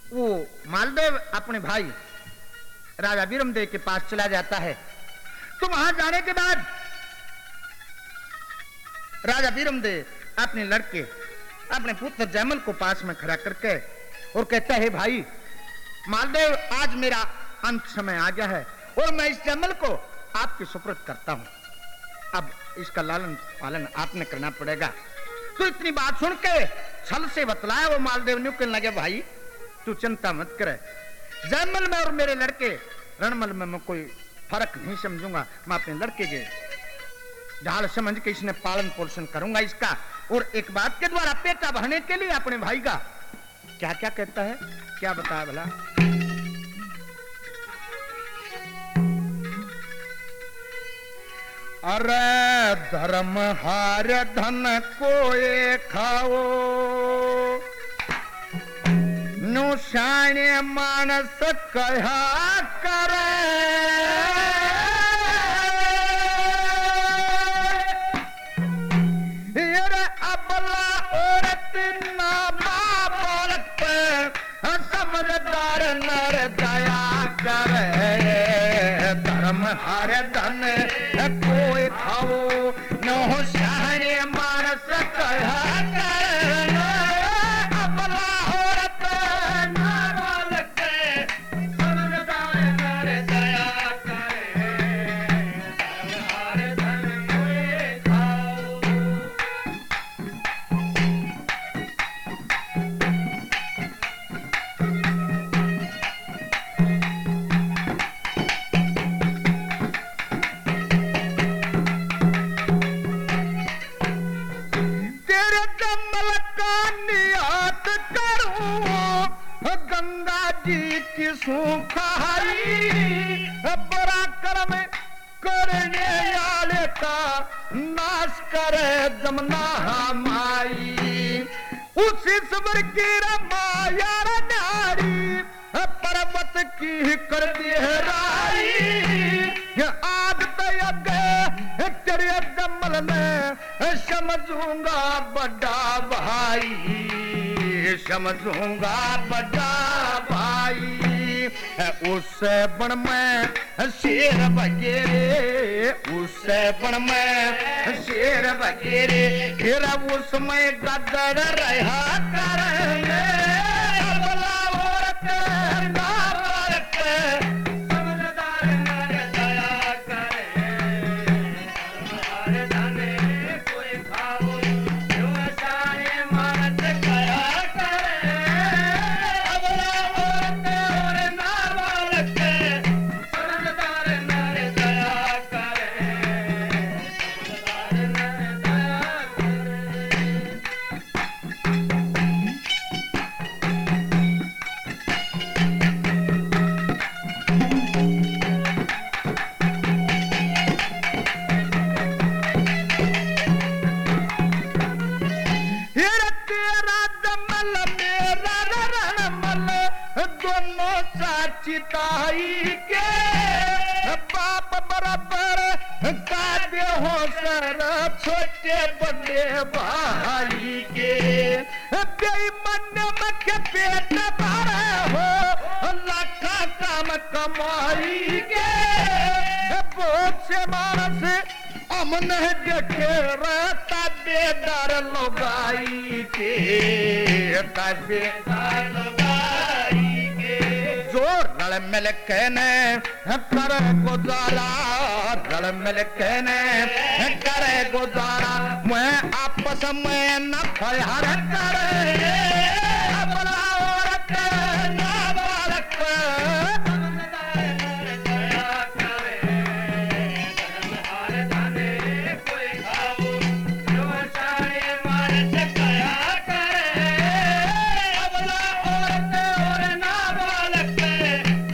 वो मालदेव अपने भाई राजा वीरमदेव के पास चला जाता है। तो वहां जाने के बाद राजा वीरमदेव अपने लड़के अपने पुत्र जयमल को पास में खड़ा करके और कहता है, भाई मालदेव, आज मेरा अंत समय आ गया है और मैं इस जयमल को आपके सुपुर्द करता हूं। अब इसका लालन पालन आपने करना पड़ेगा। तो इतनी बात सुन के छल से बतलाया वो मालदेव ने, कहने लगे, भाई तू चिंता मत करे, जयमल में और मेरे लड़के रणमल में मैं कोई फर्क नहीं समझूंगा। मैं अपने लड़के के ढाल समझ के इसने पालन पोषण करूंगा इसका। और एक बात के द्वारा पेटा भरने के लिए अपने भाई का क्या क्या कहता है, क्या बताया भला। अरे धर्म हार धन कोए खाओ, नु शाणे मानस कहा करे, अबला औरत ना बाप समझदार नर दया करे, धर्म हर धन कोई खाओ, नो शाने मानस कहा करे, अबला औरत ना बालक समझदार नर दया करे, धर्म हर धन कोई खाओ। सुखाई बड़ा कर्म करने वाले का नाश करे जमना माई, उसी सबर की माया नारी पर्वत की कर देहराई, आग तय तेरे जमल में समझूंगा बड़ा भाई, समझूंगा बड़ा भाई, उस बन में शेर बगेरे, उस बन में शेर बगेरे, फिर उसमें गदर रहा करेंगे, अबला औरत ना बालक समझदार नर दया करे, हर धन कोई खाओ, जो शाने मानस कया करे, अबला औरत और ना बालक समझदार नर दया करे, समझदार नर दया करे। तेरा जमल मेरा रणमल दोनों साची ताई के, बाप बराबर का दे हो सर छोटे बड़े भाई के, बेईमान के पेट भरे हो लाखा काम कमाई के, बहुत से मानस अमन देखे रहता बेदार लोगाई के, बेदार लोगाई के, जो रल मिल कहने करे गुजारा, रल मिल कहने करे गुजारा, मैं आपस में न फयार करे, अबला औरत